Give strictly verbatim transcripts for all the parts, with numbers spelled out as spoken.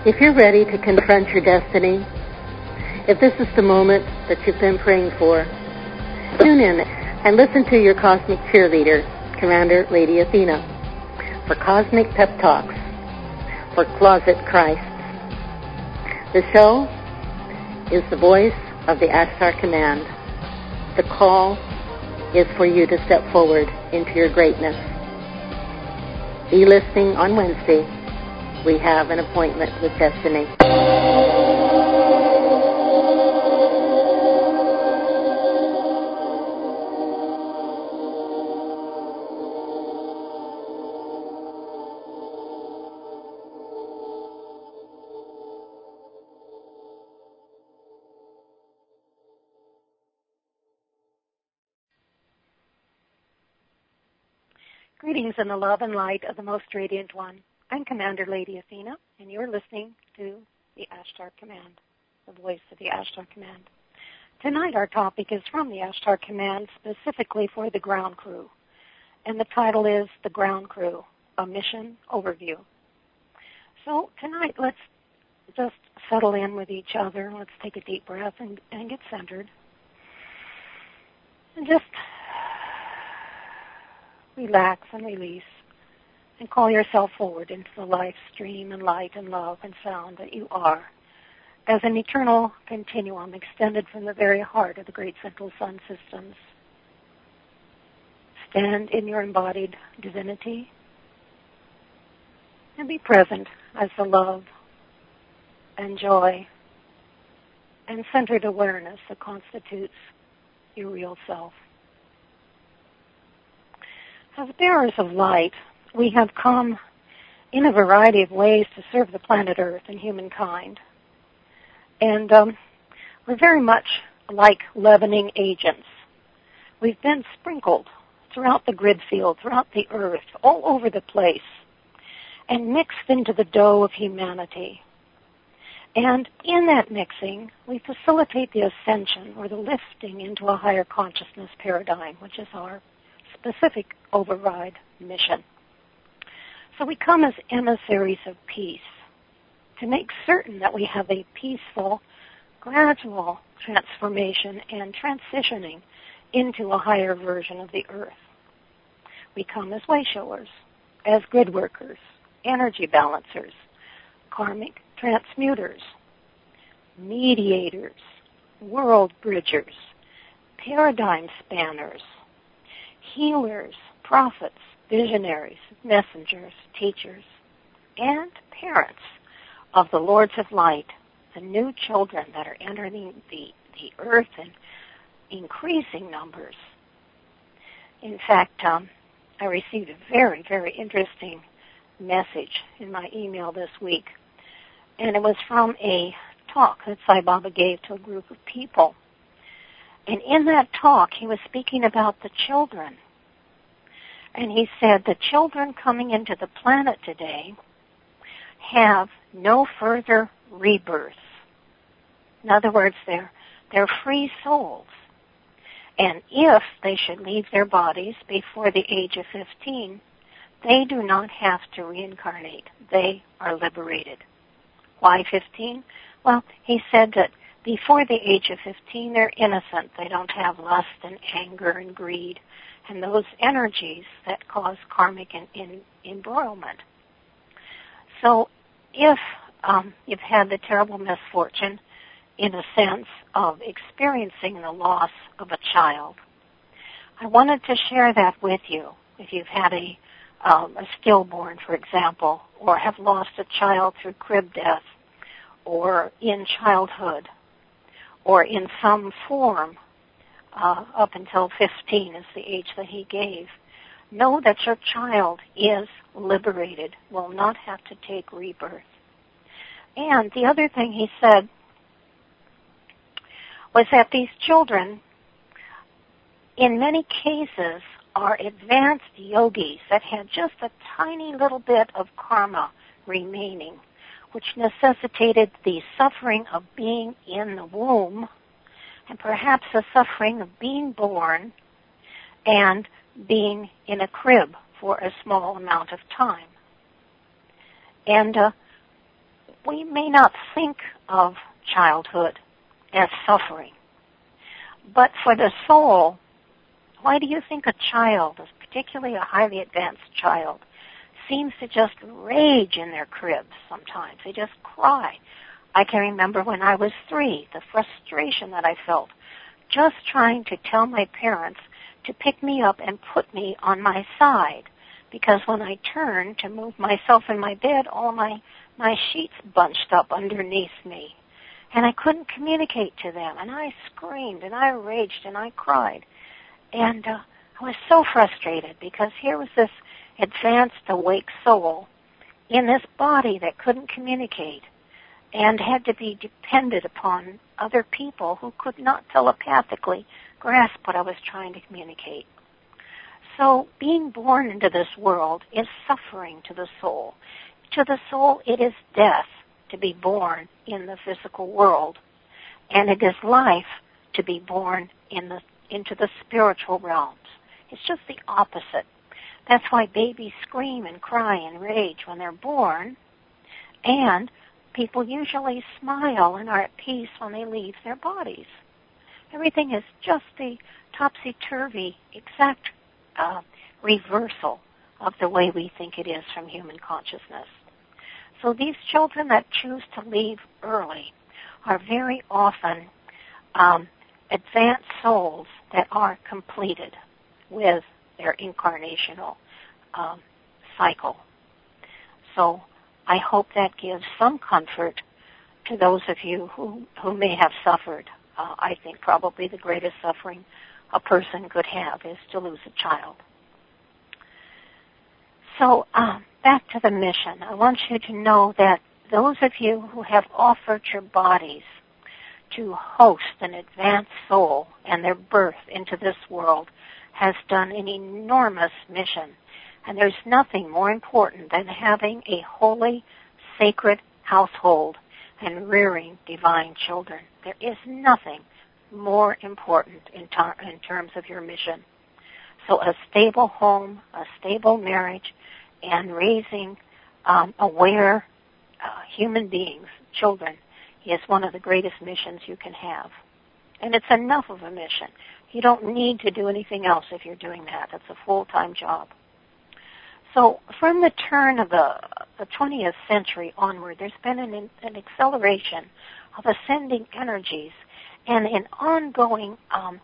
If you're ready to confront your destiny, if this is the moment that you've been praying for, tune in and listen to your cosmic cheerleader, Commander Lady Athena, for Cosmic Pep Talks for Closet Christ. The show is the voice of the Ashtar Command. The call is for you to step forward into your greatness. Be listening on Wednesday. We have an appointment with destiny. Greetings in the love and light of the Most Radiant One. I'm Commander Lady Athena, and you're listening to the Ashtar Command, the voice of the Ashtar Command. Tonight our topic is from the Ashtar Command, specifically for the ground crew. And the title is The Ground Crew, a Mission Overview. So tonight let's just settle in with each other. Let's take a deep breath and, and get centered. And just relax and release. And call yourself forward into the life stream and light and love and sound that you are, as an eternal continuum extended from the very heart of the great central sun systems. Stand in your embodied divinity and be present as the love and joy and centered awareness that constitutes your real self. As bearers of light, we have come in a variety of ways to serve the planet Earth and humankind. And um, we're very much like leavening agents. We've been sprinkled throughout the grid field, throughout the Earth, all over the place, and mixed into the dough of humanity. And in that mixing, we facilitate the ascension or the lifting into a higher consciousness paradigm, which is our specific override mission. So we come as emissaries of peace to make certain that we have a peaceful, gradual transformation and transitioning into a higher version of the Earth. We come as way showers, as grid workers, energy balancers, karmic transmuters, mediators, world bridgers, paradigm spanners, healers, prophets, visionaries, messengers, teachers, and parents of the Lords of Light, the new children that are entering the, the earth in increasing numbers. In fact, um, I received a very, very interesting message in my email this week, and it was from a talk that Sai Baba gave to a group of people. And in that talk, he was speaking about the children. And he said the children coming into the planet today have no further rebirth. In other words, they're, they're free souls. And if they should leave their bodies before the age of fifteen, they do not have to reincarnate. They are liberated. Why fifteen? Well, he said that before the age of fifteen, they're innocent. They don't have lust and anger and greed and those energies that cause karmic in, in, embroilment. So if um, you've had the terrible misfortune, in a sense, of experiencing the loss of a child, I wanted to share that with you. If you've had a, um, a stillborn, for example, or have lost a child through crib death, or in childhood, or in some form, uh, up until fifteen is the age that he gave, know that your child is liberated, will not have to take rebirth. And the other thing he said was that these children, in many cases, are advanced yogis that had just a tiny little bit of karma remaining, which necessitated the suffering of being in the womb and perhaps the suffering of being born and being in a crib for a small amount of time. And uh, we may not think of childhood as suffering, but for the soul, why do you think a child, particularly a highly advanced child, seems to just rage in their cribs sometimes? They just cry. I can remember when I was three, the frustration that I felt just trying to tell my parents to pick me up and put me on my side, because when I turned to move myself in my bed, all my, my sheets bunched up underneath me. And I couldn't communicate to them, and I screamed, and I raged, and I cried. And uh, I was so frustrated, because here was this advanced, awake soul in this body that couldn't communicate and had to be dependent upon other people who could not telepathically grasp what I was trying to communicate. So being born into this world is suffering to the soul. To the soul, it is death to be born in the physical world, and it is life to be born in the into the spiritual realms. It's just the opposite. That's why babies scream and cry and rage when they're born, and people usually smile and are at peace when they leave their bodies. Everything is just the topsy-turvy, exact uh, reversal of the way we think it is from human consciousness. So these children that choose to leave early are very often um, advanced souls that are completed with their incarnational um, cycle. So I hope that gives some comfort to those of you who, who may have suffered. Uh, I think probably the greatest suffering a person could have is to lose a child. So um, back to the mission. I want you to know that those of you who have offered your bodies to host an advanced soul and their birth into this world has done an enormous mission. And there's nothing more important than having a holy, sacred household and rearing divine children. There is nothing more important in, tar- in terms of your mission. So a stable home, a stable marriage, and raising um, aware uh, human beings, children, is one of the greatest missions you can have. And it's enough of a mission. You don't need to do anything else if you're doing that. It's a full-time job. So from the turn of the, the twentieth century onward, there's been an, an acceleration of ascending energies and an ongoing um,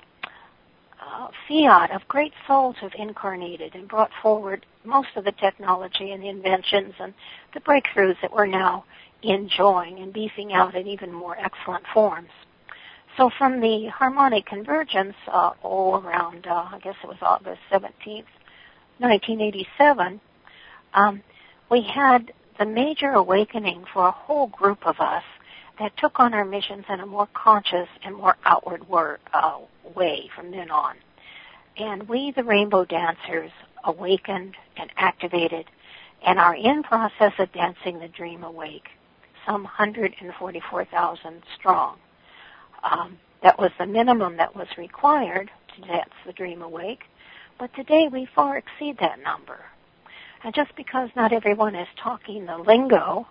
uh, fiat of great souls who've incarnated and brought forward most of the technology and the inventions and the breakthroughs that we're now enjoying and beefing out in even more excellent forms. So from the harmonic convergence, uh, all around, uh, I guess it was August seventeenth, nineteen eighty-seven, um, we had the major awakening for a whole group of us that took on our missions in a more conscious and more outward wor- uh, way from then on. And we, the Rainbow Dancers, awakened and activated and are in process of dancing the Dream Awake, some one hundred forty-four thousand strong. Um, that was the minimum that was required to dance the Dream Awake, but today we far exceed that number. And just because not everyone is talking the lingo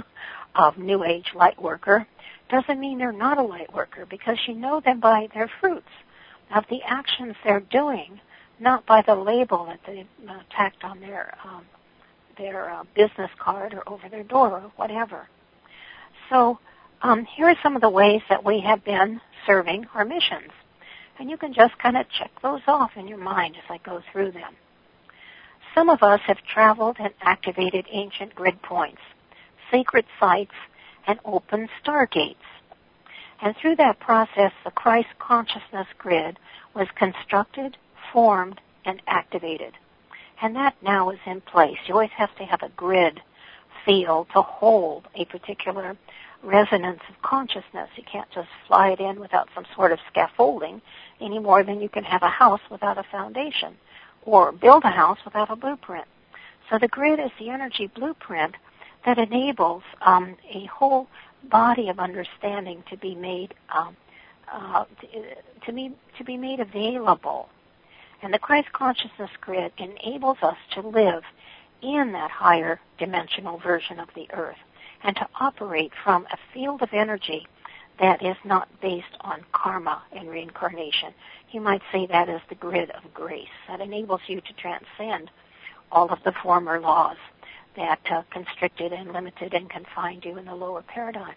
of New Age light worker doesn't mean they're not a light worker, because you know them by their fruits of the actions they're doing, not by the label that they uh, tacked on their um, their uh, business card or over their door or whatever. So um, here are some of the ways that we have been serving our missions. And you can just kind of check those off in your mind as I go through them. Some of us have traveled and activated ancient grid points, sacred sites, and open stargates. And through that process, the Christ consciousness grid was constructed, formed, and activated. And that now is in place. You always have to have a grid field to hold a particular resonance of consciousness. You can't just fly it in without some sort of scaffolding any more than you can have a house without a foundation or build a house without a blueprint. So the grid is the energy blueprint that enables um, a whole body of understanding to be made um, uh, to, to be to be made available. And the Christ consciousness grid enables us to live in that higher dimensional version of the earth. and to operate from a field of energy that is not based on karma and reincarnation. You might say that is the grid of grace that enables you to transcend all of the former laws that uh, constricted and limited and confined you in the lower paradigm.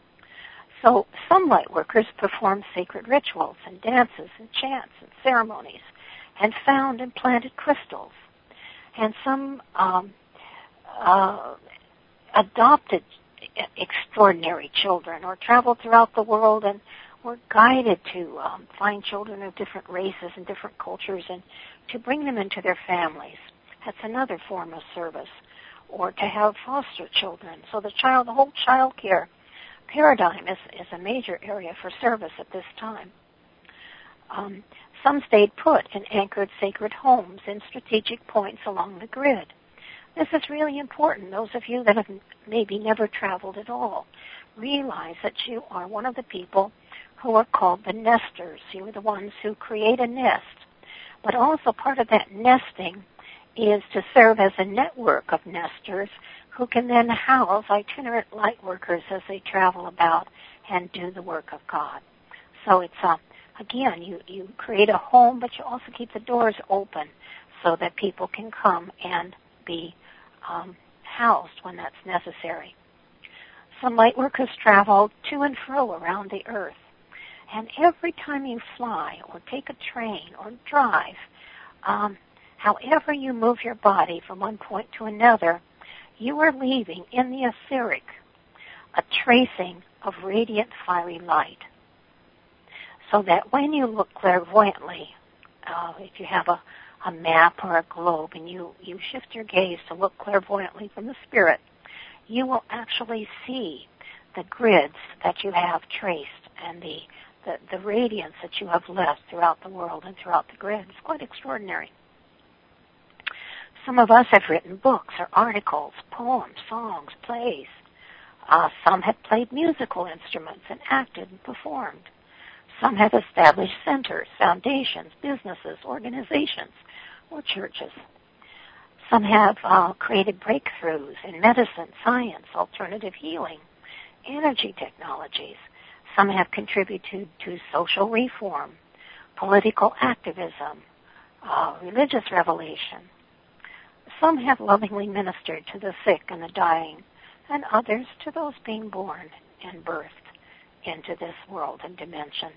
So some light workers perform sacred rituals and dances and chants and ceremonies and found and planted crystals. And some um, uh, adopted extraordinary children or traveled throughout the world and were guided to um, find children of different races and different cultures and to bring them into their families. That's another form of service. Or to have foster children. So the child, the whole child care paradigm is, is a major area for service at this time. Um, some stayed put and anchored sacred homes in strategic points along the grid. This is really important. Those of you that have maybe never traveled at all, realize that you are one of the people who are called the nesters. You are the ones who create a nest. But also part of that nesting is to serve as a network of nesters who can then house itinerant light workers as they travel about and do the work of God. So it's, uh, again, you, you create a home, but you also keep the doors open so that people can come and be um, housed when that's necessary. Some light workers travel to and fro around the earth. And every time you fly or take a train or drive, um, however you move your body from one point to another, you are leaving in the etheric a tracing of radiant fiery light. So that when you look clairvoyantly, uh, if you have a, a map or a globe and you, you shift your gaze to look clairvoyantly from the spirit, you will actually see the grids that you have traced and the, the, the radiance that you have left throughout the world and throughout the grid. It's quite extraordinary. Some of us have written books or articles, poems, songs, plays. Uh, some have played musical instruments and acted and performed. Some have established centers, foundations, businesses, organizations, or churches. Some have uh, created breakthroughs in medicine, science, alternative healing, energy technologies. Some have contributed to social reform, political activism, uh, religious revelation. Some have lovingly ministered to the sick and the dying, and others to those being born and birthed into this world and dimension.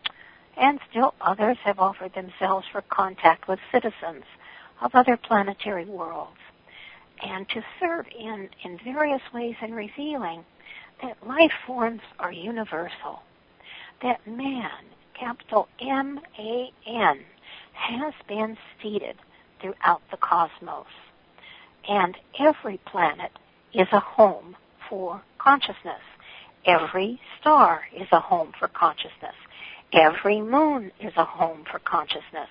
And still others have offered themselves for contact with citizens of other planetary worlds, and to serve in, in various ways in revealing that life forms are universal, that man, capital M A N, has been seated throughout the cosmos. And every planet is a home for consciousness. Every star is a home for consciousness. Every moon is a home for consciousness.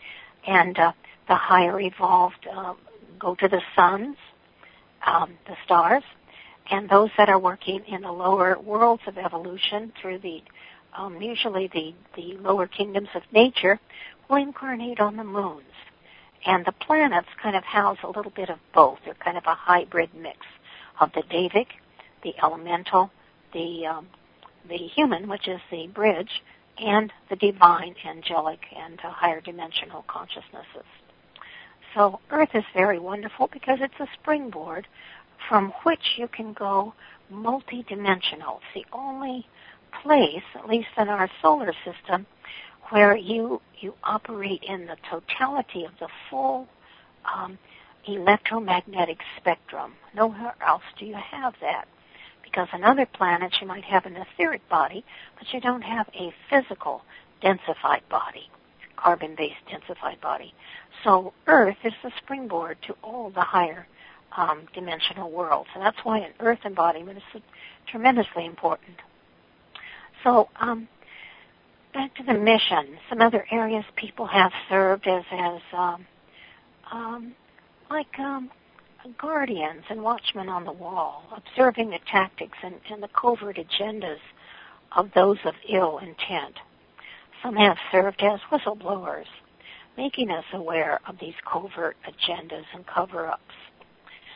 And uh, the higher evolved uh, go to the suns, um, the stars, and those that are working in the lower worlds of evolution through the, um, usually the, the lower kingdoms of nature, will incarnate on the moons. And the planets kind of house a little bit of both. They're kind of a hybrid mix of the Davic, the elemental, the um, the human, which is the bridge, and the divine, angelic, and uh, higher dimensional consciousnesses. So Earth is very wonderful because it's a springboard from which you can go multidimensional. It's the only place, at least in our solar system, where you you operate in the totality of the full um, electromagnetic spectrum. Nowhere else do you have that. Because on other planets you might have an etheric body, but you don't have a physical densified body, carbon-based densified body. So Earth is the springboard to all the higher um, dimensional worlds. And that's why an Earth embodiment is tremendously important. So, um, back to the mission. Some other areas people have served as, as um, um, like um, guardians and watchmen on the wall, observing the tactics and, and the covert agendas of those of ill intent. Some have served as whistleblowers, making us aware of these covert agendas and cover-ups.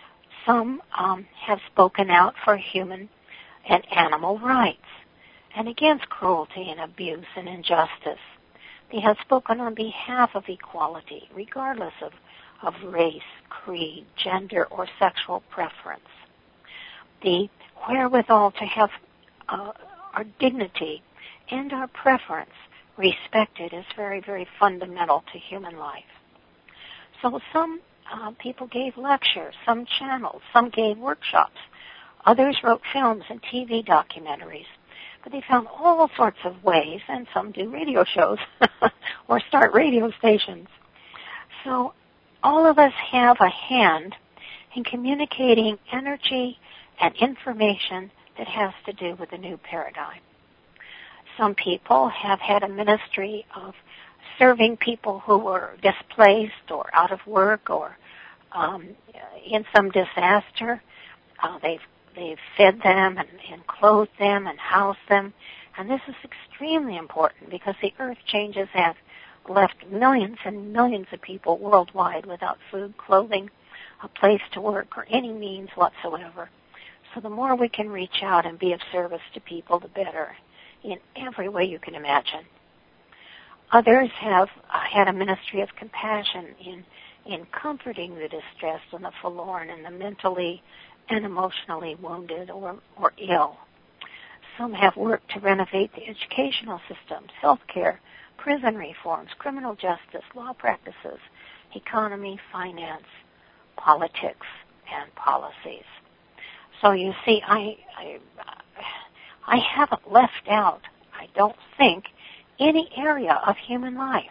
Some um, have spoken out for human and animal rights and against cruelty and abuse and injustice. They have spoken on behalf of equality, regardless of, of race, creed, gender, or sexual preference. The wherewithal to have uh, our dignity and our preference respected is very, very fundamental to human life. So some uh, people gave lectures, some channels, some gave workshops. Others wrote films and T V documentaries. But they found all sorts of ways, and some do radio shows or start radio stations. So all of us have a hand in communicating energy and information that has to do with the new paradigm. Some people have had a ministry of serving people who were displaced or out of work or um, in some disaster. Uh, they've they've fed them and, and clothed them and housed them. And this is extremely important because the earth changes have left millions and millions of people worldwide without food, clothing, a place to work, or any means whatsoever. So the more we can reach out and be of service to people, the better, in every way you can imagine. Others have uh, had a ministry of compassion in in comforting the distressed and the forlorn and the mentally and emotionally wounded or, or ill. Some have worked to renovate the educational systems, healthcare, prison reforms, criminal justice, law practices, economy, finance, politics, and policies. So you see, I, I, I haven't left out, I don't think, any area of human life.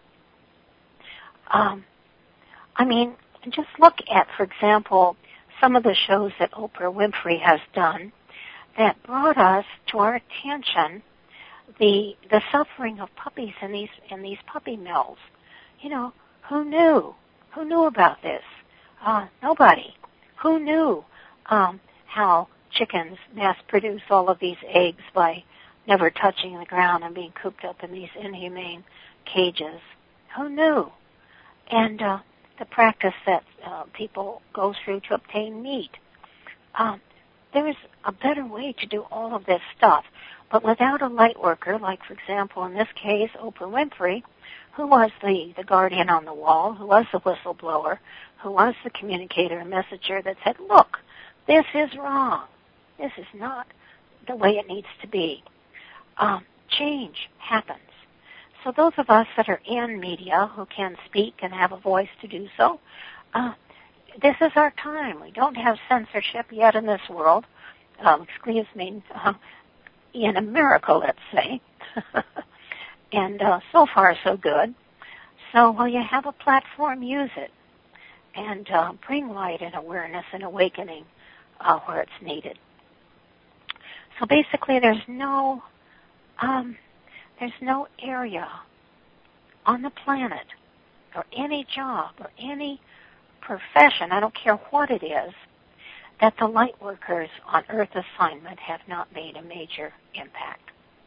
Um, I mean, just look at, for example, some of the shows that Oprah Winfrey has done that brought us to our attention the the suffering of puppies in these in these puppy mills. You know, who knew? Who knew about this? Uh, nobody. Who knew um, how chickens mass produce all of these eggs by never touching the ground and being cooped up in these inhumane cages? Who knew? And uh, the practice that uh, people go through to obtain meat. Um, there is a better way to do all of this stuff, but without a light worker, like, for example, in this case, Oprah Winfrey, who was the, the guardian on the wall, who was the whistleblower, who was the communicator and messenger that said, look, this is wrong. This is not the way it needs to be. Um, change happens. So those of us that are in media who can speak and have a voice to do so, uh, this is our time. We don't have censorship yet in this world. Um, excuse me, uh, in America, let's say. and uh, so far, so good. So while you have a platform, use it. And uh, bring light and awareness and awakening uh, where it's needed. So basically, there's no... Um, There's no area on the planet or any job or any profession, I don't care what it is, that the light workers on Earth assignment have not made a major impact.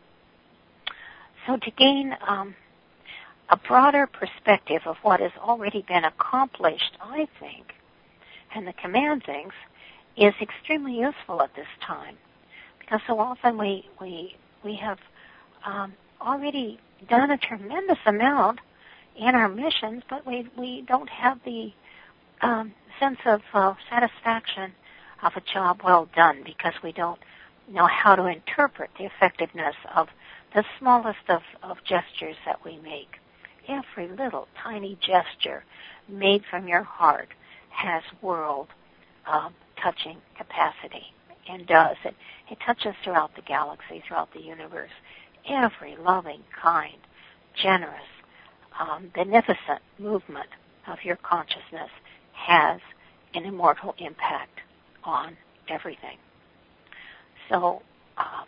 So to gain um, a broader perspective of what has already been accomplished, I think, and the command things, is extremely useful at this time. Because so often we, we, we have um, already done a tremendous amount in our missions, but we we don't have the um, sense of uh, satisfaction of a job well done because we don't know how to interpret the effectiveness of the smallest of, of gestures that we make. Every little tiny gesture made from your heart has world um, touching capacity and does. It, it touches throughout the galaxy, throughout the universe. Every loving, kind, generous, um, beneficent movement of your consciousness has an immortal impact on everything. So, um,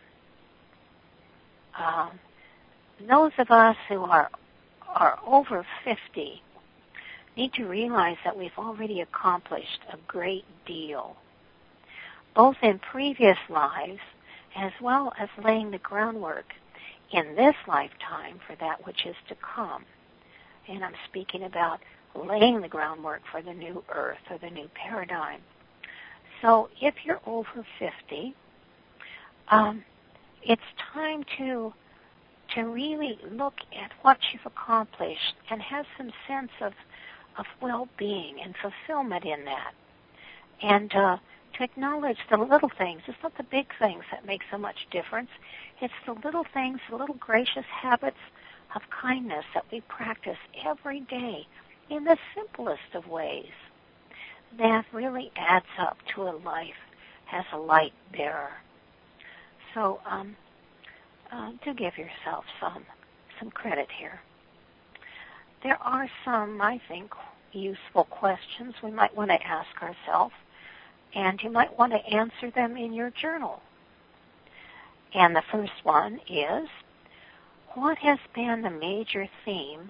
um, those of us who are are over fifty need to realize that we've already accomplished a great deal, both in previous lives as well as laying the groundwork in this lifetime for that which is to come. And I'm speaking about laying the groundwork for the new earth or the new paradigm. So if you're over fifty, um, it's time to to really look at what you've accomplished and have some sense of of well-being and fulfillment in that. And uh, to acknowledge the little things. It's not the big things that make so much difference. It's the little things, the little gracious habits of kindness that we practice every day in the simplest of ways that really adds up to a life as a light bearer. So um, uh, do give yourself some some credit here. There are some, I think, useful questions we might want to ask ourselves, and you might want to answer them in your journal. And the first one is, what has been the major theme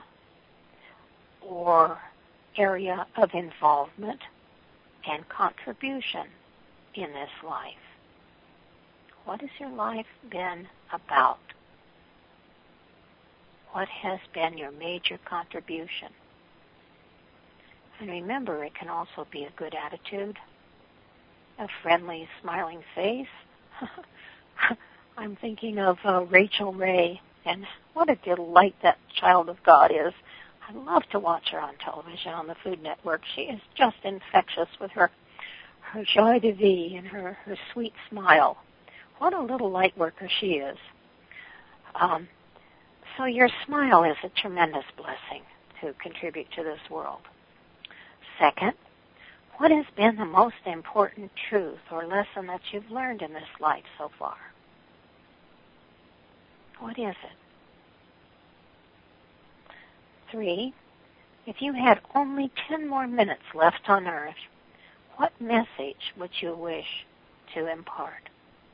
or area of involvement and contribution in this life? What has your life been about? What has been your major contribution? And remember, it can also be a good attitude, a friendly, smiling face. I'm thinking of uh, Rachel Ray, and what a delight that child of God is. I love to watch her on television on the Food Network. She is just infectious with her her joie de vivre and her, her sweet smile. What a little light worker she is. Um, so your smile is a tremendous blessing to contribute to this world. Second, what has been the most important truth or lesson that you've learned in this life so far? What is it? Three, if you had only ten more minutes left on earth, what message would you wish to impart?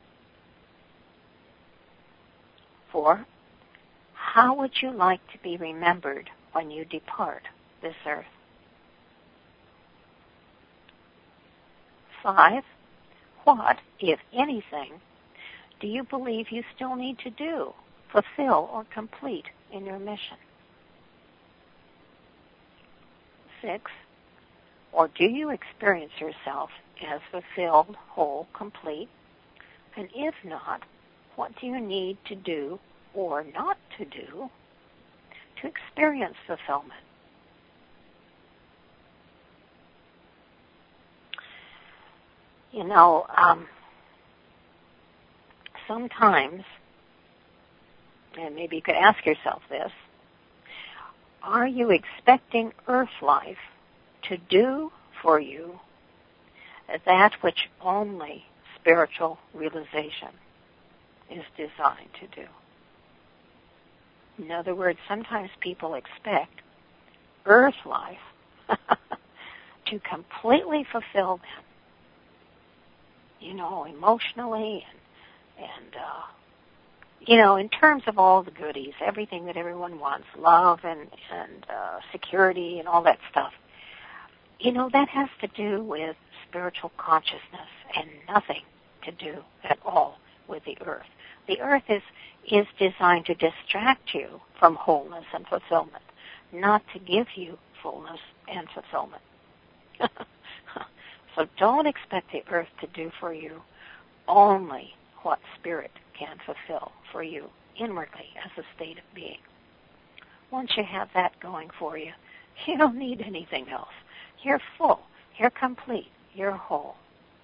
Four, how would you like to be remembered when you depart this earth? Five, what, if anything, do you believe you still need to do, fulfill, or complete in your mission? Six, or do you experience yourself as fulfilled, whole, complete? And if not, what do you need to do or not to do to experience fulfillment? You know, um, sometimes, and maybe you could ask yourself this, are you expecting earth life to do for you that which only spiritual realization is designed to do? In other words, sometimes people expect earth life to completely fulfill them, you know, emotionally and, and uh, you know, in terms of all the goodies, everything that everyone wants, love and, and uh, security and all that stuff. You know, that has to do with spiritual consciousness and nothing to do at all with the earth. The earth is, is designed to distract you from wholeness and fulfillment, not to give you fullness and fulfillment. So don't expect the earth to do for you only what spirit can fulfill for you inwardly as a state of being. Once you have that going for you, you don't need anything else. You're full. You're complete. You're whole.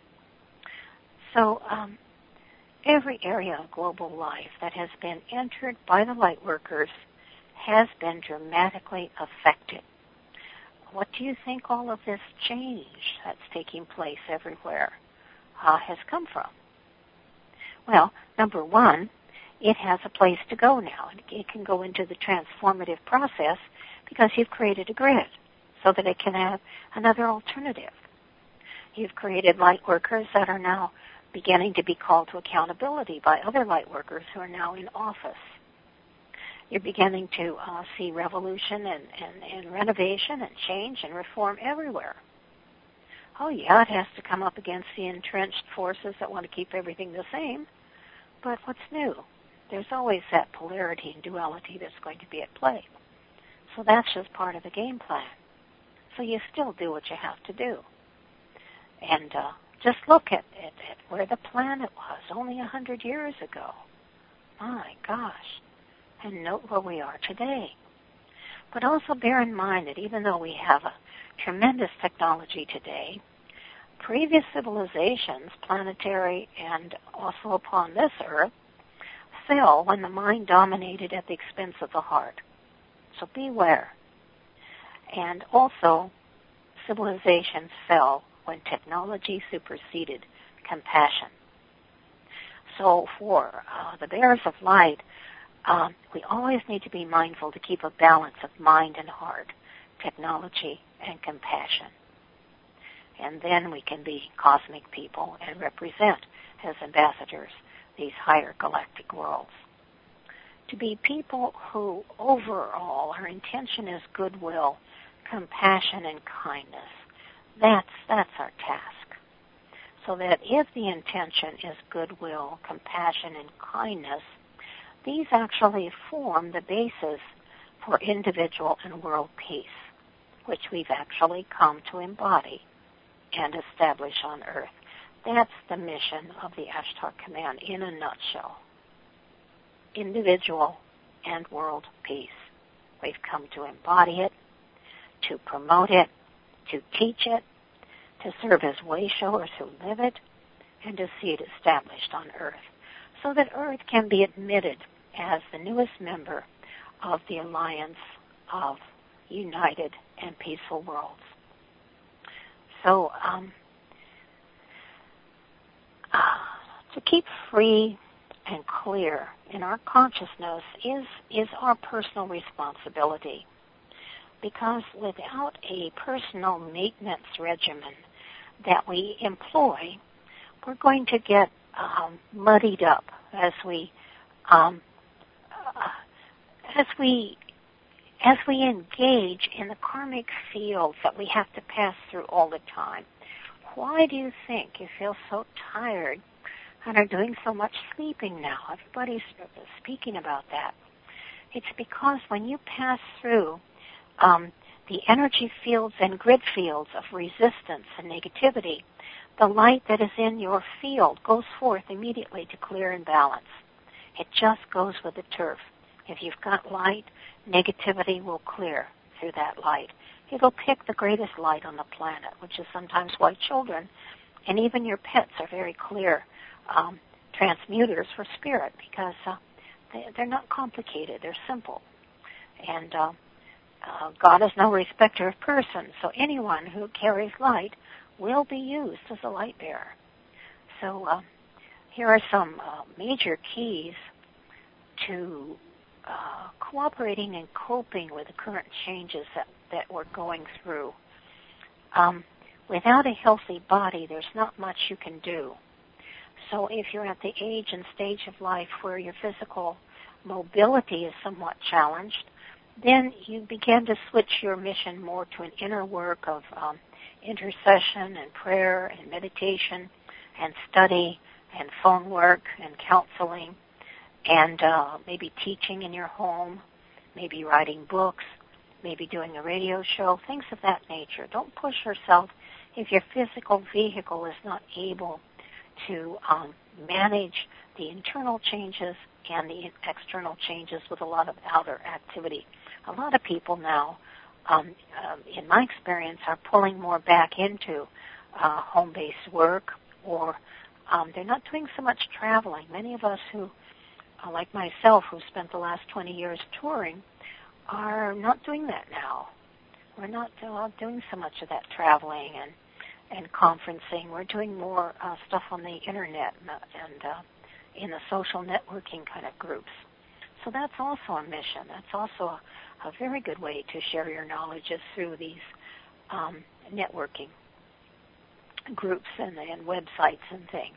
So um, every area of global life that has been entered by the light workers has been dramatically affected. What do you think all of this change that's taking place everywhere uh, has come from? Well, number one, it has a place to go now. It can go into the transformative process because you've created a grid so that it can have another alternative. You've created light workers that are now beginning to be called to accountability by other light workers who are now in office. You're beginning to uh, see revolution and, and, and renovation and change and reform everywhere. Oh, yeah, it has to come up against the entrenched forces that want to keep everything the same. But what's new? There's always that polarity and duality that's going to be at play. So that's just part of the game plan. So you still do what you have to do. And uh, Just look at, at, at where the planet was only a hundred years ago. My gosh. And note where we are today. But also bear in mind that even though we have a tremendous technology today, previous civilizations, planetary and also upon this earth, fell when the mind dominated at the expense of the heart. So beware. And also, civilizations fell when technology superseded compassion. So for uh, the bearers of light, um, we always need to be mindful to keep a balance of mind and heart, technology and compassion. And then we can be cosmic people and represent as ambassadors these higher galactic worlds. To be people who overall our intention is goodwill, compassion, and kindness. That's, that's our task. So that if the intention is goodwill, compassion, and kindness, these actually form the basis for individual and world peace, which we've actually come to embody and establish on Earth. That's the mission of the Ashtar Command in a nutshell. Individual and world peace. We've come to embody it, to promote it, to teach it, to serve as way showers who live it, and to see it established on Earth, so that Earth can be admitted as the newest member of the Alliance of United and Peaceful Worlds. So, um, uh, to keep free and clear in our consciousness is, is our personal responsibility. Because without a personal maintenance regimen that we employ, we're going to get um, muddied up as we um, uh, as we as we engage in the karmic fields that we have to pass through all the time. Why do you think you feel so tired and are doing so much sleeping now? Everybody's speaking about that. It's because when you pass through um, the energy fields and grid fields of resistance and negativity, the light that is in your field goes forth immediately to clear and balance. It just goes with the turf. If you've got light, negativity will clear through that light. It'll pick the greatest light on the planet, which is sometimes why children and even your pets are very clear um, transmuters for spirit, because uh, they, they're not complicated. They're simple. And uh, uh, God is no respecter of persons, so anyone who carries light will be used as a light bearer. So uh, here are some uh, major keys to uh, cooperating and coping with the current changes that, that we're going through. Um, without a healthy body, there's not much you can do. So if you're at the age and stage of life where your physical mobility is somewhat challenged, then you begin to switch your mission more to an inner work of um, intercession and prayer and meditation and study and phone work and counseling and uh, maybe teaching in your home, maybe writing books, maybe doing a radio show, things of that nature. Don't push yourself if your physical vehicle is not able to um, manage the internal changes and the external changes with a lot of outer activity. A lot of people now, um, uh, in my experience, are pulling more back into uh, home-based work, or um, they're not doing so much traveling. Many of us who, uh, like myself, who spent the last twenty years touring, are not doing that now. We're not uh, doing so much of that traveling and and conferencing. We're doing more uh, stuff on the internet and, and uh, in the social networking kind of groups. So that's also a mission. That's also a, a very good way to share your knowledge is through these um, networking groups and, and websites and things.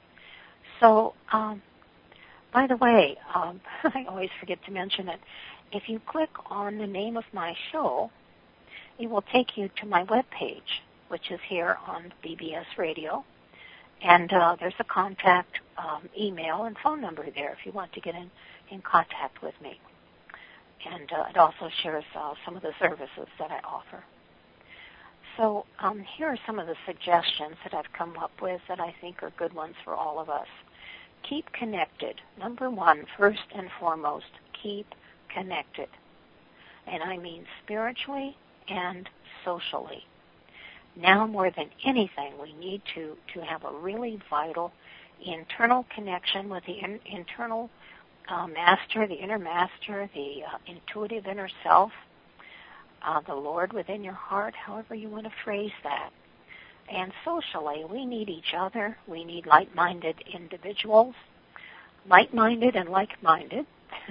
So, um, by the way, um, I always forget to mention it. If you click on the name of my show, it will take you to my webpage, which is here on B B S Radio. And uh, there's a contact um, email and phone number there if you want to get in, in contact with me. And uh, it also shares uh, some of the services that I offer. So um, here are some of the suggestions that I've come up with that I think are good ones for all of us. Keep connected. Number one, first and foremost, keep connected. And I mean spiritually and socially. Now more than anything, we need to, to have a really vital internal connection with the in, internal uh, master, the inner master, the uh, intuitive inner self, uh, the Lord within your heart, however you want to phrase that. And socially, we need each other. We need like-minded individuals, like-minded and like-minded.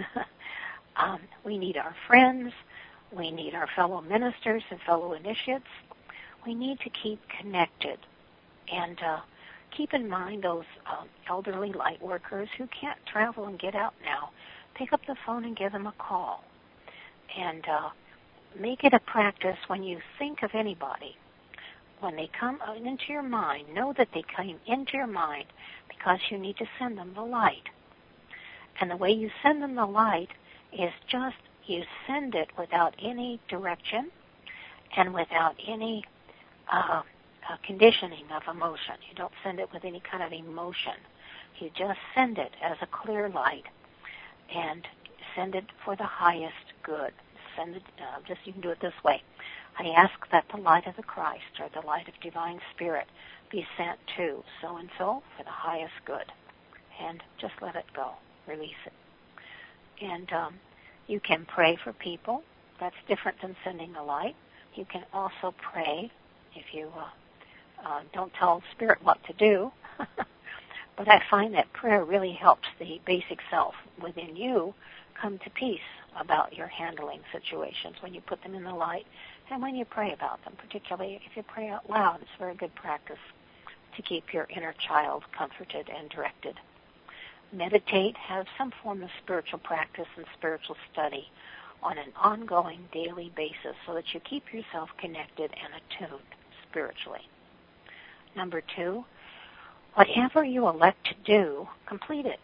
um, we need our friends. We need our fellow ministers and fellow initiates. We need to keep connected. And uh, keep in mind those um, elderly light workers who can't travel and get out now. Pick up the phone and give them a call. And uh, make it a practice when you think of anybody. When they come into your mind, know that they came into your mind because you need to send them the light. And the way you send them the light is just you send it without any direction and without any uh, uh, conditioning of emotion. You don't send it with any kind of emotion. You just send it as a clear light and send it for the highest good. Send it, uh, just you can do it this way. I ask that the light of the Christ or the light of divine spirit be sent to so-and-so for the highest good. And just let it go. Release it. And um, you can pray for people. That's different than sending the light. You can also pray if you uh, uh, don't tell spirit what to do. But I find that prayer really helps the basic self within you come to peace about your handling situations when you put them in the light and when you pray about them, particularly if you pray out loud. It's very good practice to keep your inner child comforted and directed. Meditate, have some form of spiritual practice and spiritual study on an ongoing daily basis so that you keep yourself connected and attuned spiritually. Number two, whatever you elect to do, complete it.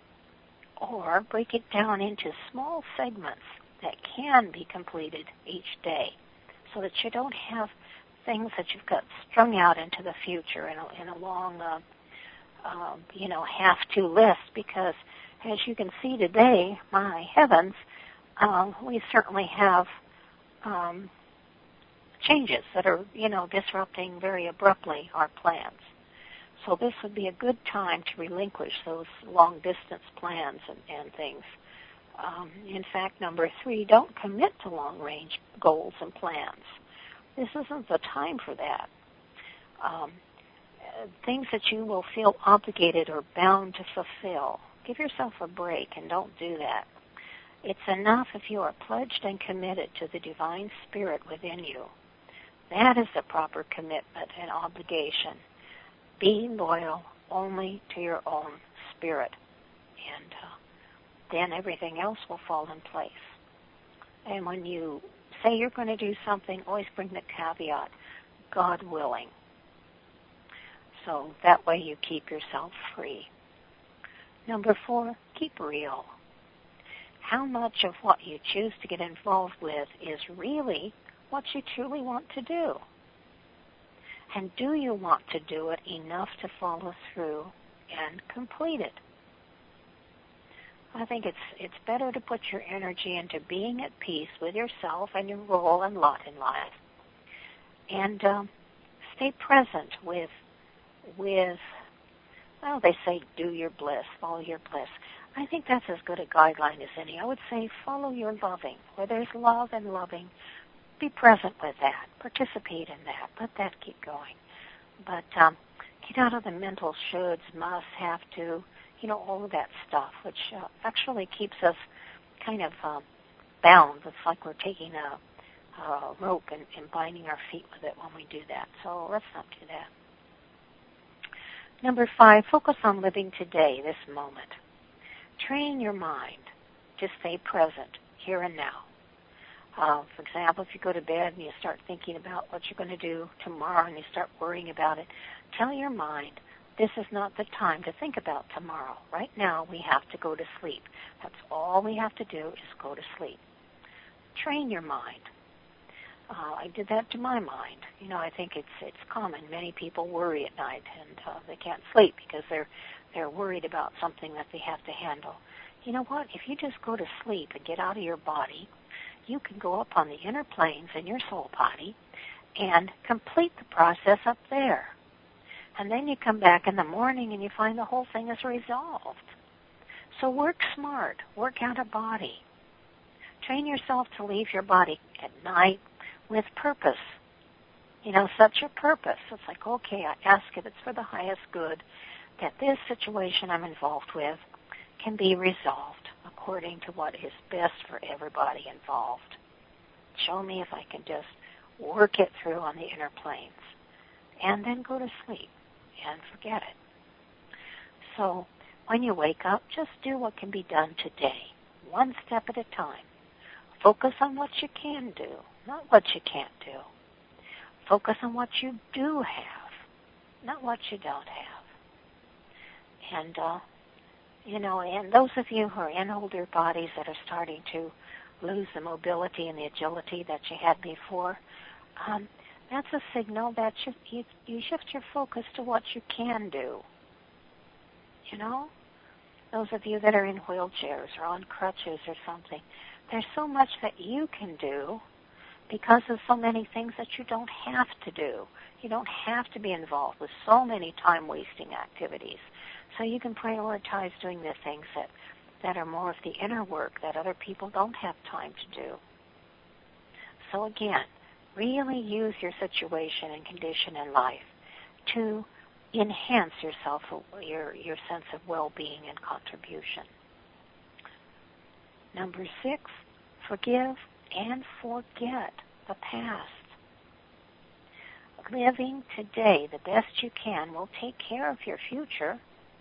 Or break it down into small segments that can be completed each day so that you don't have things that you've got strung out into the future in a, in a long, uh, uh, you know, have-to list because, as you can see today, my heavens, um, we certainly have um, changes that are, you know, disrupting very abruptly our plans. So this would be a good time to relinquish those long-distance plans and, and things. Um, in fact, number three, don't commit to long-range goals and plans. This isn't the time for that. Um, things that you will feel obligated or bound to fulfill, give yourself a break and don't do that. It's enough if you are pledged and committed to the divine spirit within you. That is the proper commitment and obligation. Be loyal only to your own spirit, and uh, then everything else will fall in place. And when you say you're going to do something, always bring the caveat, God willing. So that way you keep yourself free. Number four, keep real. How much of what you choose to get involved with is really what you truly want to do? And do you want to do it enough to follow through and complete it? I think it's it's better to put your energy into being at peace with yourself and your role and lot in life. And um, stay present with, with, well, they say do your bliss, follow your bliss. I think that's as good a guideline as any. I would say follow your loving. Where there's love and loving, be present with that. Participate in that. Let that keep going. But um, get out of the mental shoulds, must, have to, you know, all of that stuff, which uh, actually keeps us kind of um, bound. It's like we're taking a, a rope and, and binding our feet with it when we do that. So let's not do that. Number five, focus on living today, this moment. Train your mind to stay present here and now. Uh, for example, if you go to bed and you start thinking about what you're going to do tomorrow and you start worrying about it, tell your mind, this is not the time to think about tomorrow. Right now, we have to go to sleep. That's all we have to do is go to sleep. Train your mind. Uh, I did that to my mind. You know, I think it's it's common. Many people worry at night, and uh, they can't sleep because they're they're worried about something that they have to handle. You know what? If you just go to sleep and get out of your body, you can go up on the inner planes in your soul body and complete the process up there. And then you come back in the morning and you find the whole thing is resolved. So work smart. Work out of body. Train yourself to leave your body at night with purpose. You know, set your purpose. It's like, okay, I ask if it's for the highest good, that this situation I'm involved with can be resolved according to what is best for everybody involved. Show me if I can just work it through on the inner planes. And then go to sleep and forget it. So when you wake up, just do what can be done today, one step at a time. Focus on what you can do, not what you can't do. Focus on what you do have, not what you don't have. And, uh, you know, and those of you who are in older bodies that are starting to lose the mobility and the agility that you had before, um, that's a signal that you, you, you shift your focus to what you can do. You know? Those of you that are in wheelchairs or on crutches or something, there's so much that you can do because of so many things that you don't have to do. You don't have to be involved with so many time-wasting activities. So you can prioritize doing the things that, that are more of the inner work that other people don't have time to do. So again, really use your situation and condition in life to enhance yourself, your, your sense of well-being and contribution. Number six, forgive and forget the past. Living today the best you can will take care of your future.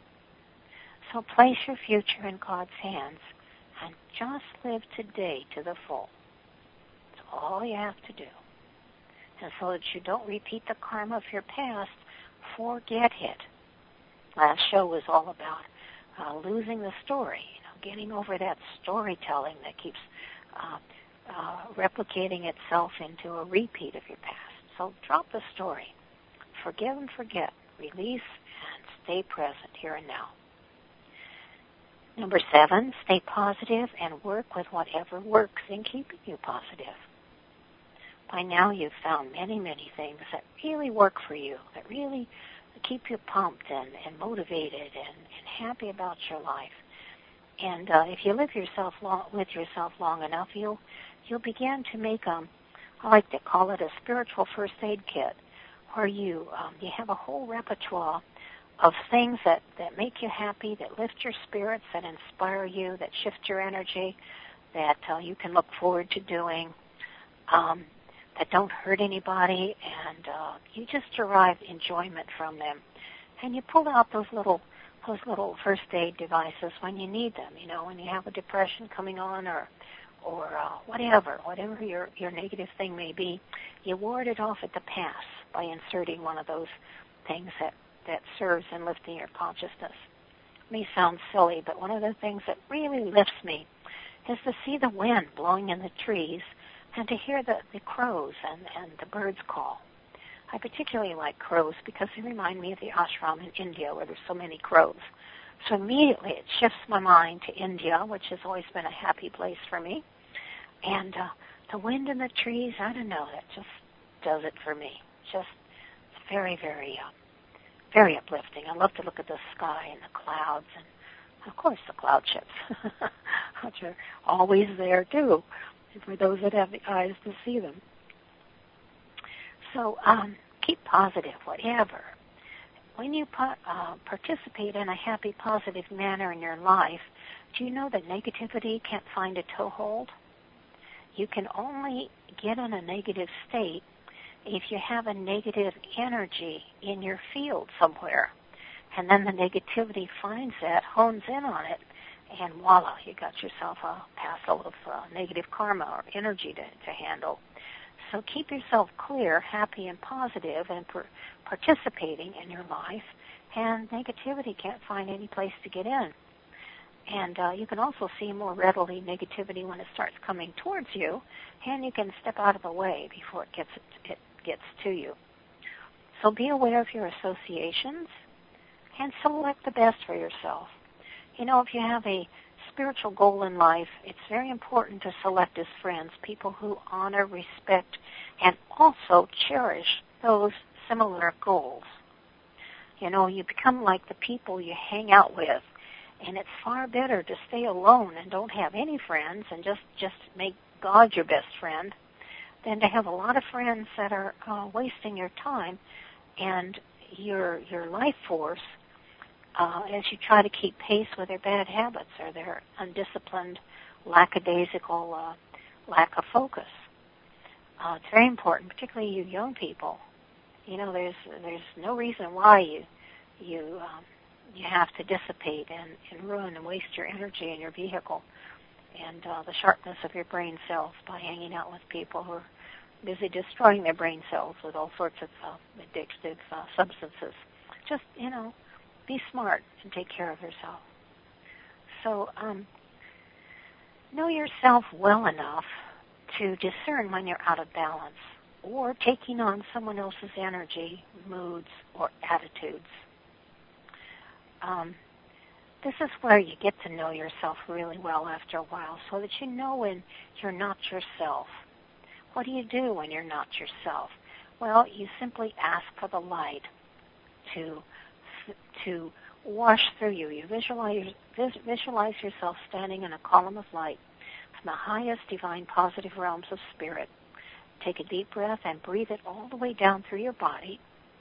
So place your future in God's hands and just live today to the full. That's all you have to do. And so that you don't repeat the karma of your past, forget it. Last show was all about uh, losing the story, you know, getting over that storytelling that keeps uh, uh, replicating itself into a repeat of your past. So drop the story. Forgive and forget. Release and stay present here and now. Number seven, stay positive and work with whatever works in keeping you positive. By now you've found many, many things that really work for you, that really keep you pumped and, and motivated and, and happy about your life. And uh, if you live yourself long, with yourself long enough, you'll you'll begin to make, um, I like to call it a spiritual first aid kit, where you um, you have a whole repertoire of things that, that make you happy, that lift your spirits, that inspire you, that shift your energy, that uh, you can look forward to doing, um, that don't hurt anybody, and uh, you just derive enjoyment from them. And you pull out those little those little first aid devices when you need them, you know, when you have a depression coming on or or uh, whatever, whatever your, your negative thing may be, you ward it off at the pass by inserting one of those things that, that serves in lifting your consciousness. It may sound silly, but one of the things that really lifts me is to see the wind blowing in the trees and to hear the, the crows and, and the birds call. I particularly like crows because they remind me of the ashram in India where there's so many crows. So immediately it shifts my mind to India, which has always been a happy place for me. And uh, the wind in the trees, I don't know, that just does it for me. Just it's very, very, uh, very uplifting. I love to look at the sky and the clouds and, of course, the cloud ships, which are always there, too, for those that have the eyes to see them. So um, keep positive, whatever. When you pa- uh, participate in a happy, positive manner in your life, do you know that negativity can't find a toehold? You can only get in a negative state if you have a negative energy in your field somewhere. And then the negativity finds that, hones in on it, and voila, you got yourself a passel of uh, negative karma or energy to, to handle. So keep yourself clear, happy and positive, and per- participating in your life, and negativity can't find any place to get in. And uh, you can also see more readily negativity when it starts coming towards you, and you can step out of the way before it gets it gets to you. So be aware of your associations and select the best for yourself. You know, if you have a spiritual goal in life, it's very important to select as friends people who honor, respect, and also cherish those similar goals. You know, you become like the people you hang out with, and it's far better to stay alone and don't have any friends and just, just make God your best friend than to have a lot of friends that are uh, wasting your time and your your life force uh, as you try to keep pace with their bad habits or their undisciplined, lackadaisical uh, lack of focus. Uh, it's very important, particularly you young people. You know, there's there's no reason why you you um, you have to dissipate and, and ruin and waste your energy in your vehicle and uh, the sharpness of your brain cells by hanging out with people who are busy destroying their brain cells with all sorts of uh, addictive uh, substances. Just, you know, be smart and take care of yourself. So um, know yourself well enough to discern when you're out of balance or taking on someone else's energy, moods, or attitudes. Um, this is where you get to know yourself really well after a while so that you know when you're not yourself. What do you do when you're not yourself? Well, you simply ask for the light to to wash through you. You visualize, visualize yourself standing in a column of light from the highest divine positive realms of spirit. Take a deep breath and breathe it all the way down through your body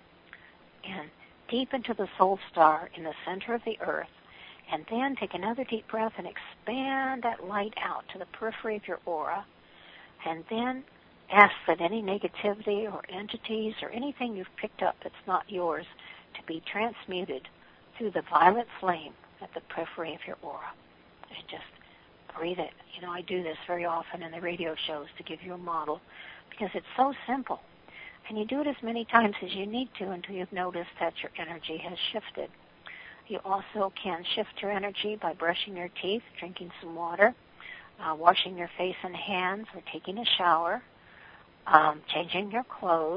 and deep into the soul star in the center of the earth. And then take another deep breath and expand that light out to the periphery of your aura. And then ask that any negativity or entities or anything you've picked up that's not yours to be transmuted through the violet flame at the periphery of your aura. And just breathe it. You know, I do this very often in the radio shows to give you a model because it's so simple. And you do it as many times as you need to until you've noticed that your energy has shifted. You also can shift your energy by brushing your teeth, drinking some water, uh, washing your face and hands, or taking a shower, um, changing your clothes.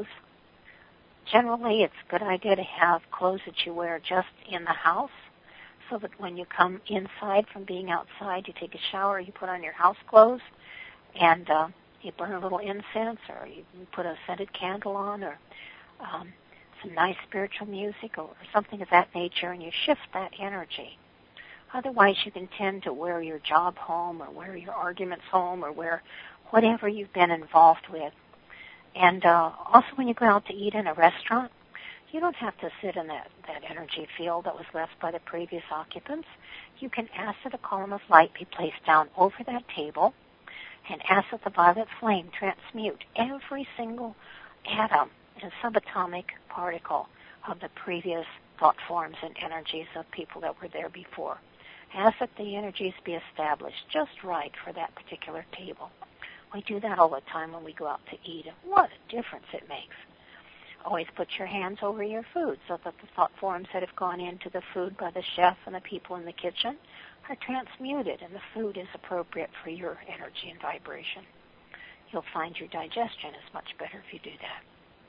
Generally, it's a good idea to have clothes that you wear just in the house so that when you come inside from being outside, you take a shower, you put on your house clothes, and uh, you burn a little incense, or you put a scented candle on, or um, some nice spiritual music, or, or something of that nature, and you shift that energy. Otherwise, you can tend to wear your job home, or wear your arguments home, or wear whatever you've been involved with. And uh, also when you go out to eat in a restaurant, you don't have to sit in that, that energy field that was left by the previous occupants. You can ask that a column of light be placed down over that table and ask that the violet flame transmute every single atom and subatomic particle of the previous thought forms and energies of people that were there before. Ask that the energies be established just right for that particular table. We do that all the time when we go out to eat, and what a difference it makes. Always put your hands over your food so that the thought forms that have gone into the food by the chef and the people in the kitchen are transmuted, and the food is appropriate for your energy and vibration. You'll find your digestion is much better if you do that.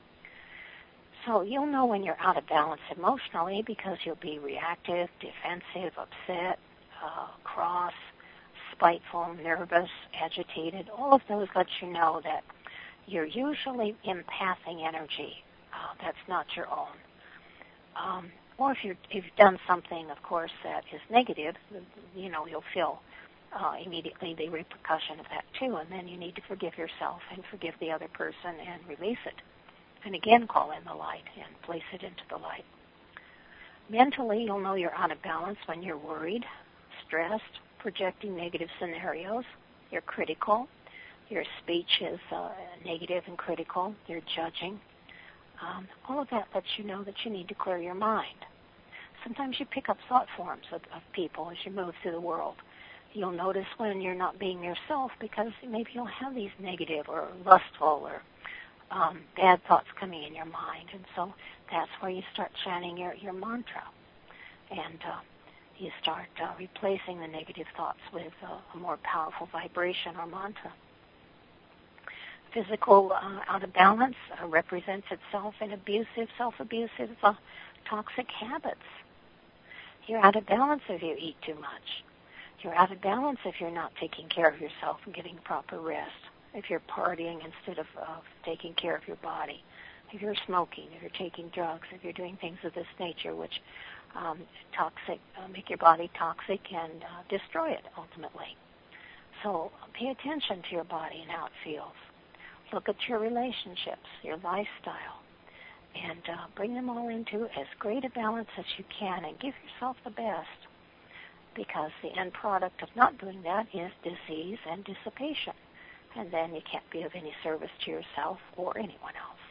So you'll know when you're out of balance emotionally because you'll be reactive, defensive, upset, uh, cross, spiteful, nervous, agitated. All of those let you know that you're usually empathing energy. Uh, that's not your own. Um, or if, you're, if you've done something, of course, that is negative, you know, you'll feel uh, immediately the repercussion of that too, and then you need to forgive yourself and forgive the other person and release it. And again, call in the light and place it into the light. Mentally, you'll know you're out of balance when you're worried, stressed, projecting negative scenarios, you're critical, your speech is uh, negative and critical, you're judging. Um, all of that lets you know that you need to clear your mind. Sometimes you pick up thought forms of, of people as you move through the world. You'll notice when you're not being yourself because maybe you'll have these negative or lustful or um, bad thoughts coming in your mind. And so that's where you start chanting your, your mantra. And uh, you start uh, replacing the negative thoughts with uh, a more powerful vibration or mantra. Physical uh, out of balance uh, represents itself in abusive, self-abusive, uh, toxic habits. You're out of balance if you eat too much. You're out of balance if you're not taking care of yourself and getting proper rest. If you're partying instead of uh, taking care of your body. If you're smoking, if you're taking drugs, if you're doing things of this nature which um, toxic, uh, make your body toxic and uh, destroy it ultimately. So pay attention to your body and how it feels. Look at your relationships, your lifestyle, and uh, bring them all into as great a balance as you can and give yourself the best, because the end product of not doing that is disease and dissipation, and then you can't be of any service to yourself or anyone else.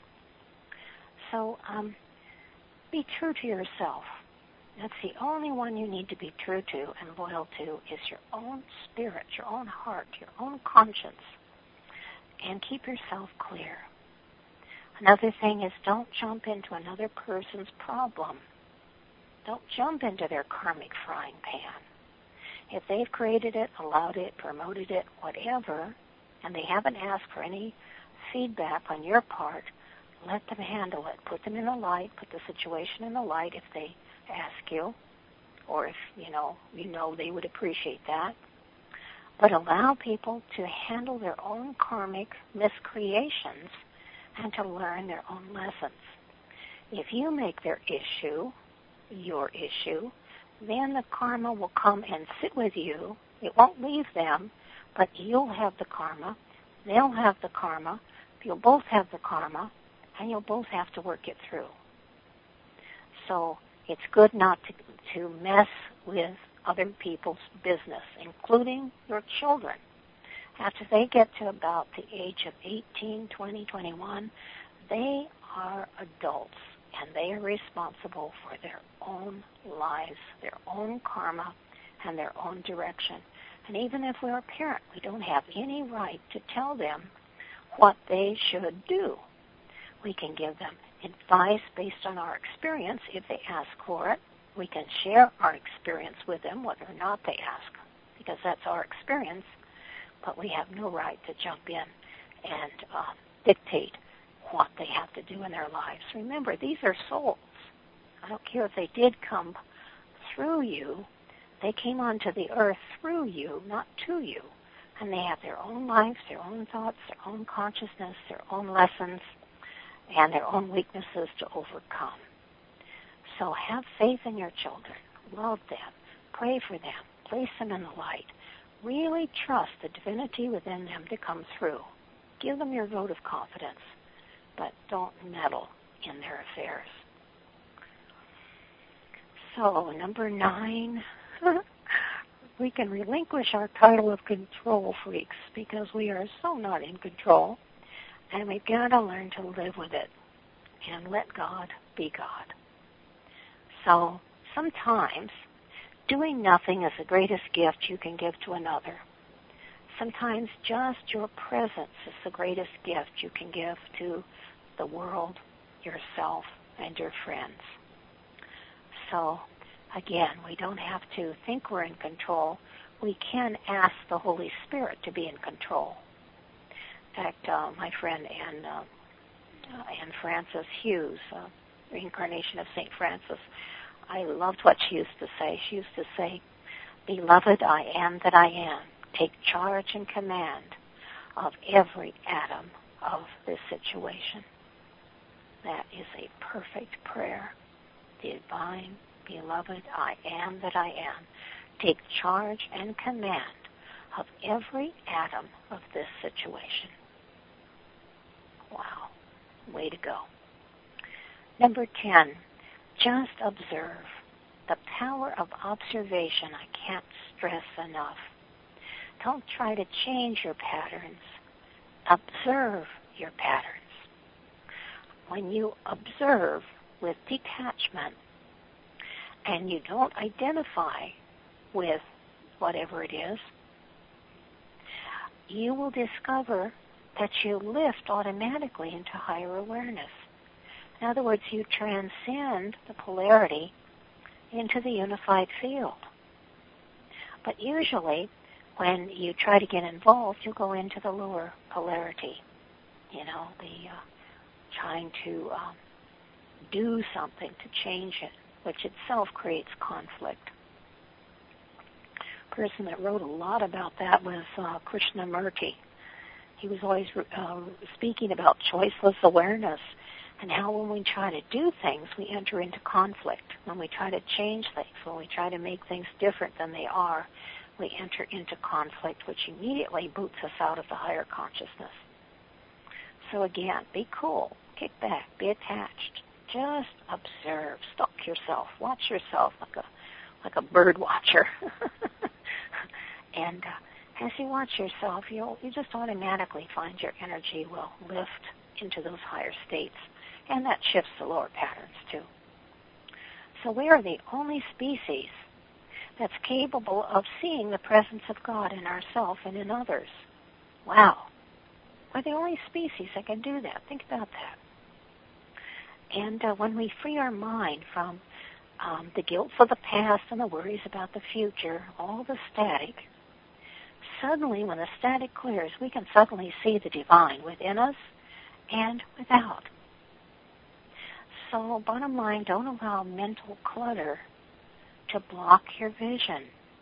So um, be true to yourself. That's the only one you need to be true to and loyal to is your own spirit, your own heart, your own conscience, and keep yourself clear. Another thing is don't jump into another person's problem. Don't jump into their karmic frying pan. If they've created it, allowed it, promoted it, whatever, and they haven't asked for any feedback on your part, let them handle it. Put them in the light. Put the situation in the light if they ask you, or if, you know, you know they would appreciate that. But allow people to handle their own karmic miscreations and to learn their own lessons. If you make their issue your issue, then the karma will come and sit with you. It won't leave them, but you'll have the karma, they'll have the karma, you'll both have the karma, and you'll both have to work it through. So it's good not to, to mess with other people's business, including your children. After they get to about the age of eighteen, twenty, twenty-one, they are adults, and they are responsible for their own lives, their own karma, and their own direction. And even if we're a parent, we don't have any right to tell them what they should do. We can give them advice based on our experience if they ask for it. We can share our experience with them, whether or not they ask, because that's our experience. But we have no right to jump in and uh, dictate what they have to do in their lives. Remember, these are souls. I don't care if they did come through you. They came onto the earth through you, not to you. And they have their own lives, their own thoughts, their own consciousness, their own lessons, and their own weaknesses to overcome. So have faith in your children. Love them. Pray for them. Place them in the light. Really trust the divinity within them to come through. Give them your vote of confidence, but don't meddle in their affairs. So, number nine, we can relinquish our title of control freaks because we are so not in control, and we've got to learn to live with it and let God be God. So, sometimes doing nothing is the greatest gift you can give to another. Sometimes just your presence is the greatest gift you can give to the world, yourself, and your friends. So, again, we don't have to think we're in control. We can ask the Holy Spirit to be in control. In fact, uh, my friend Anne, uh, Anne Frances Hughes, uh, reincarnation of Saint Francis, I loved what she used to say. She used to say, "Beloved, I am that I am. Take charge and command of every atom of this situation." That is a perfect prayer. Divine, beloved, I am that I am. Take charge and command of every atom of this situation. Wow. Way to go. Number ten, just observe. The power of observation I can't stress enough. Don't try to change your patterns. Observe your patterns. When you observe with detachment and you don't identify with whatever it is, you will discover that you lift automatically into higher awareness. In other words, you transcend the polarity into the unified field. But usually, when you try to get involved, you go into the lower polarity, you know, the uh, trying to um, do something to change it, which itself creates conflict. A person that wrote a lot about that was uh, Krishnamurti. He was always uh, speaking about choiceless awareness and how when we try to do things, we enter into conflict. When we try to change things, when we try to make things different than they are, we enter into conflict, which immediately boots us out of the higher consciousness. So again, be cool, kick back, be attached. Just observe, stalk yourself, watch yourself like a like a bird watcher. And uh, as you watch yourself, you'll you just automatically find your energy will lift into those higher states, and that shifts the lower patterns too. So we are the only species that's capable of seeing the presence of God in ourselves and in others. Wow. We're the only species that can do that. Think about that. And uh, when we free our mind from um, the guilt of the past and the worries about the future, all the static, suddenly when the static clears, we can suddenly see the divine within us and without. So bottom line, don't allow mental clutter to block your vision.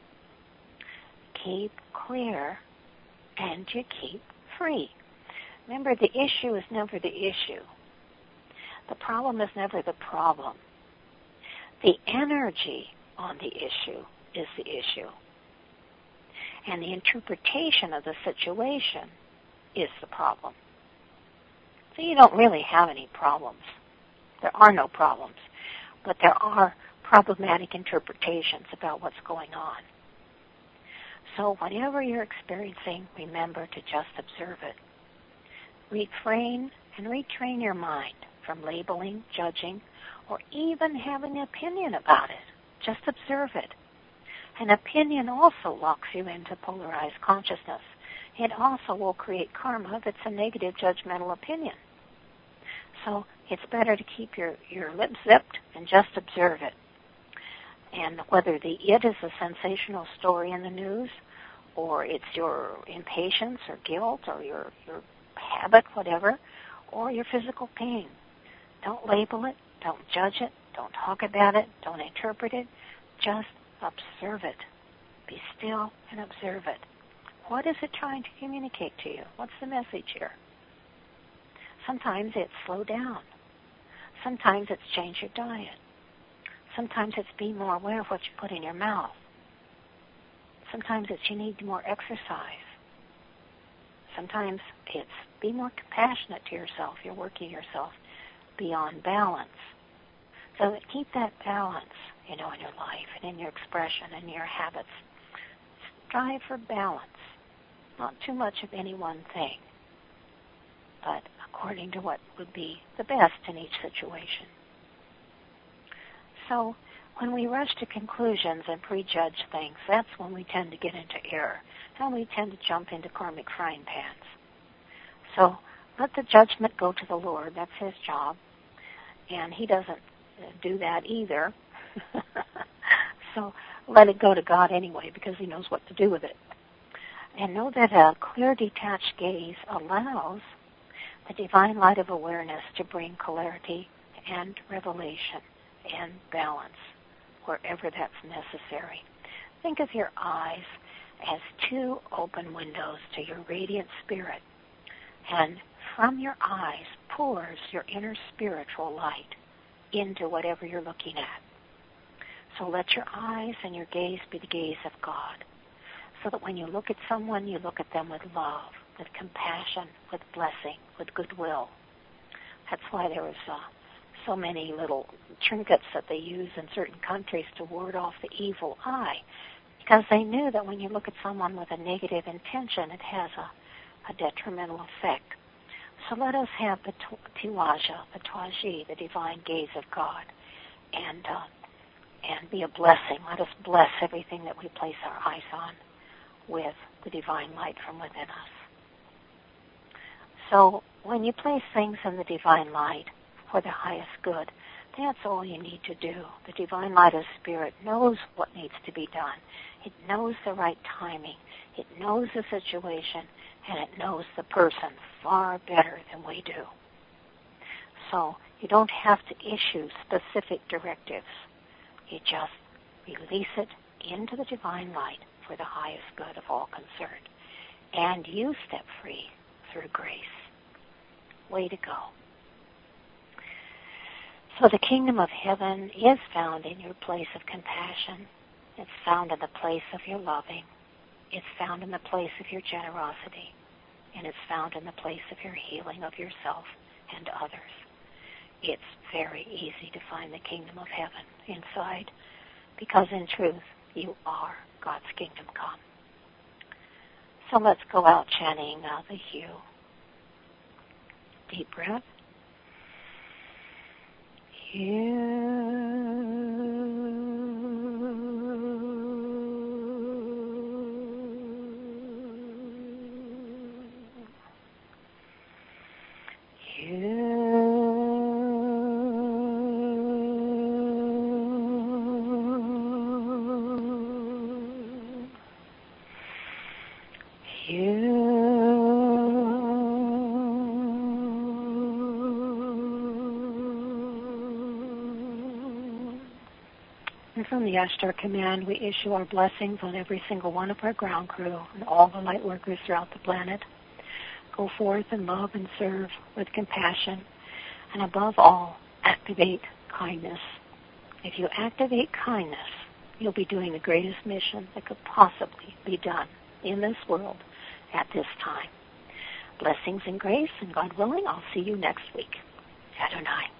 Keep clear and you keep free. Remember, the issue is never the issue. The problem is never the problem. The energy on the issue is the issue. And the interpretation of the situation is the problem. So you don't really have any problems. There are no problems. But there are problematic interpretations about what's going on. So whatever you're experiencing, remember to just observe it. Refrain and retrain your mind from labeling, judging, or even having an opinion about it. Just observe it. An opinion also locks you into polarized consciousness. It also will create karma that's a negative judgmental opinion. So it's better to keep your, your lips zipped and just observe it. And whether the it is a sensational story in the news, or it's your impatience or guilt or your, your habit, whatever, or your physical pain, don't label it, don't judge it, don't talk about it, don't interpret it, just observe it. Be still and observe it. What is it trying to communicate to you? What's the message here? Sometimes it's slow down. Sometimes it's change your diet. Sometimes it's be more aware of what you put in your mouth. Sometimes it's you need more exercise. Sometimes it's be more compassionate to yourself. You're working yourself beyond balance. So keep that balance, you know, in your life and in your expression and your habits. Strive for balance. Not too much of any one thing, but according to what would be the best in each situation. So when we rush to conclusions and prejudge things, that's when we tend to get into error, and we tend to jump into karmic frying pans. So let the judgment go to the Lord. That's His job, and He doesn't do that either. So let it go to God anyway, because He knows what to do with it. And know that a clear, detached gaze allows the divine light of awareness to bring clarity and revelation and balance wherever that's necessary. Think of your eyes as two open windows to your radiant spirit, and from your eyes pours your inner spiritual light into whatever you're looking at. So let your eyes and your gaze be the gaze of God, so that when you look at someone, you look at them with love, with compassion, with blessing, with goodwill. That's why there was uh, so many little trinkets that they use in certain countries to ward off the evil eye, because they knew that when you look at someone with a negative intention, it has a, a detrimental effect. So let us have the Tiwaja, the Twaji, the divine gaze of God, and uh, and be a blessing. Let us bless everything that we place our eyes on with the divine light from within us. So when you place things in the divine light for the highest good, That's all you need to do. The divine light of spirit knows what needs to be done. It knows the right timing. It knows the situation, and it knows the person far better than we do. So you don't have to issue specific directives. You just release it into the divine light for the highest good of all concerned. And you step free through grace. Way to go. So the kingdom of heaven is found in your place of compassion. It's found in the place of your loving. It's found in the place of your generosity. And it's found in the place of your healing of yourself and others. It's very easy to find the kingdom of heaven inside, because in truth, you are God's kingdom come. So let's go out chanting uh, the hue. Deep breath. Hue. And from the Ashtar Command, we issue our blessings on every single one of our ground crew and all the light workers throughout the planet. Go forth and love and serve with compassion, and above all, activate kindness. If you activate kindness, you'll be doing the greatest mission that could possibly be done in this world at this time. Blessings and grace, and God willing, I'll see you next week. Adonai.